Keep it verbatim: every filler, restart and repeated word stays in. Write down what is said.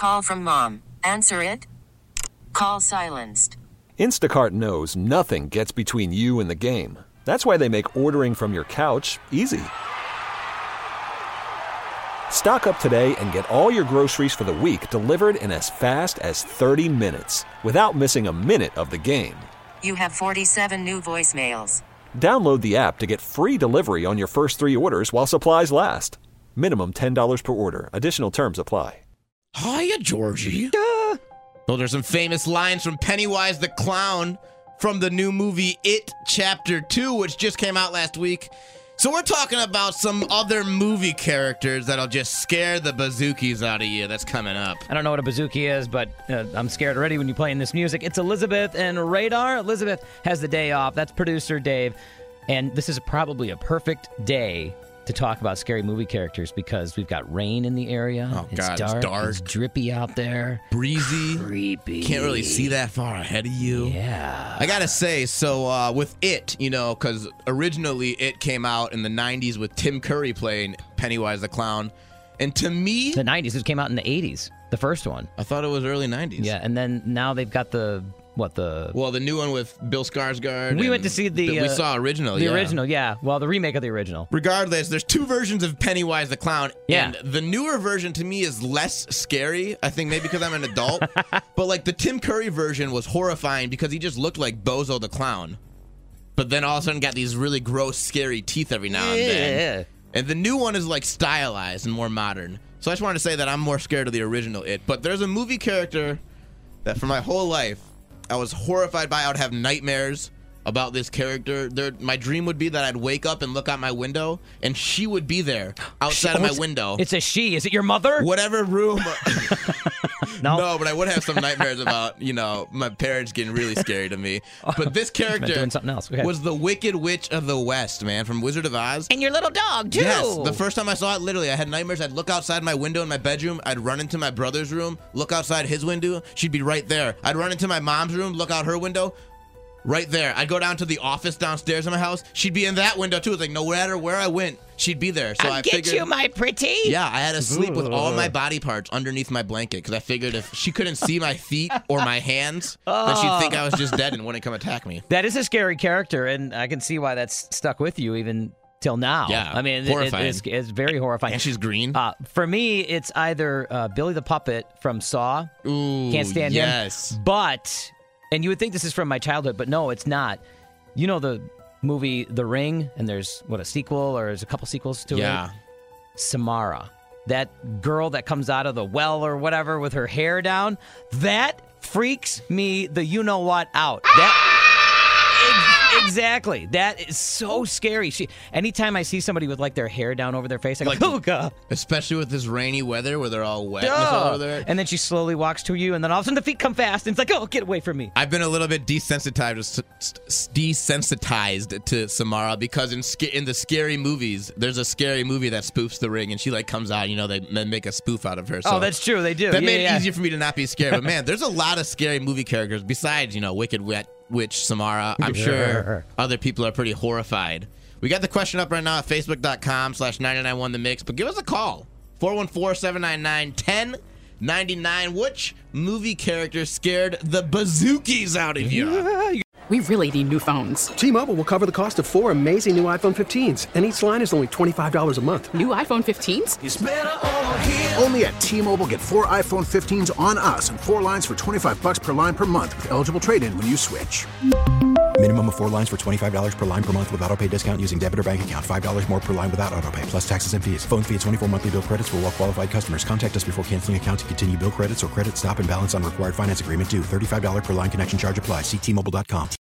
call from mom. Answer it. Call silenced. Instacart knows nothing gets between you and the game. That's why they make ordering from your couch easy. Stock up today and get all your groceries for the week delivered in as fast as thirty minutes without missing a minute of the game. You have forty-seven new voicemails. Download the app to get free delivery on your first three orders while supplies last. Minimum ten dollars per order. Additional terms apply. Hiya, Georgie. Uh. Well, there's some famous lines from Pennywise the Clown from the new movie It Chapter two, which just came out last week. So we're talking about some other movie characters that'll just scare the bazookies out of you. That's coming up. I don't know what a bazooki is, but uh, I'm scared already when you're playing this music. It's Elizabeth and Radar. Elizabeth has the day off. That's producer Dave. And this is probably a perfect day to talk about scary movie characters because we've got rain in the area. Oh, it's God, dark. it's dark. It's drippy out there. Breezy. Creepy. Can't really see that far ahead of you. Yeah. I gotta say, so uh, with It, you know, because originally It came out in the nineties with Tim Curry playing Pennywise the Clown. And to me... The nineties. It came out in the eighties, the first one. I thought it was early nineties. Yeah, and then now they've got the... What, the... Well, the new one with Bill Skarsgård. We went to see the... we uh, saw original, The yeah. original, yeah. Well, the remake of the original. Regardless, there's two versions of Pennywise the Clown. Yeah. And the newer version to me is less scary. I think maybe because I'm an adult. But like the Tim Curry version was horrifying because he just looked like Bozo the Clown. But then all of a sudden got these really gross, scary teeth every now and then. Yeah. And the new one is like stylized and more modern. So I just wanted to say that I'm more scared of the original It. But there's a movie character that for my whole life I was horrified by. I would have nightmares about this character. There, my dream would be that I'd wake up and look out my window, and she would be there outside Oh, of my window. It's a she. Is it your mother? Whatever room. No. No, but I would have some nightmares about, you know, my parents getting really scary to me. But this character doing something else. Okay. was the Wicked Witch of the West, man, from Wizard of Oz. And your little dog, too. Yes, the first time I saw it, literally, I had nightmares. I'd look outside my window in my bedroom. I'd run into my brother's room, look outside his window. She'd be right there. I'd run into my mom's room, look out her window. Right there. I'd go down to the office downstairs in my house. She'd be in that window, too. It's like no matter where I went, she'd be there. So I'll I get figured, you, my pretty. Yeah, I had to sleep with all my body parts underneath my blanket because I figured if she couldn't see my feet or my hands, then she'd think I was just dead and wouldn't come attack me. That is a scary character, and I can see why that's stuck with you even till now. Yeah, I mean, it, horrifying. it, it's, it's very horrifying. And she's green. Uh, for me, it's either uh, Billy the Puppet from Saw. Ooh, Can't stand yes. him. But, and you would think this is from my childhood, but no, it's not. You know the movie The Ring, and there's, what, a sequel, or there's a couple sequels to Yeah. it? Samara. That girl that comes out of the well or whatever with her hair down, that freaks me the you-know-what out. That... Ex- exactly. That is so scary. She. Anytime I see somebody with, like, their hair down over their face, I go, Like- oh, God. Especially with this rainy weather where they're all wet and it's all over there. And then she slowly walks to you, and then all of a sudden the feet come fast, and it's like, oh, get away from me. I've been a little bit desensitized desensitized to Samara because in sca- in the scary movies, there's a scary movie that spoofs The Ring, and she like comes out. You know, they m- make a spoof out of her. So Oh, that's true. They do. that Yeah, made yeah. it easier for me to not be scared. But man, there's a lot of scary movie characters besides, you know, Wicked Wet Witch Samara. I'm sure other people are pretty horrified. We got the question up right now at facebook.com slash 991 The Mix, but give us a call. four one four, seven nine nine, one zero nine nine. Which movie character scared the bazookies out of you? We really need new phones. T-Mobile will cover the cost of four amazing new iPhone fifteens, and each line is only twenty-five dollars a month. New iPhone fifteens? It's better over here. Only at T-Mobile, get four iPhone fifteens on us and four lines for twenty-five bucks per line per month with eligible trade-in when you switch. Minimum of four lines for twenty-five dollars per line per month with autopay discount using debit or bank account. five dollars more per line without autopay, plus taxes and fees. Phone fee at twenty-four monthly bill credits for well-qualified customers. Contact us before canceling account to continue bill credits or credit stop and balance on required finance agreement due. thirty-five dollars per line connection charge applies. See T Mobile dot com.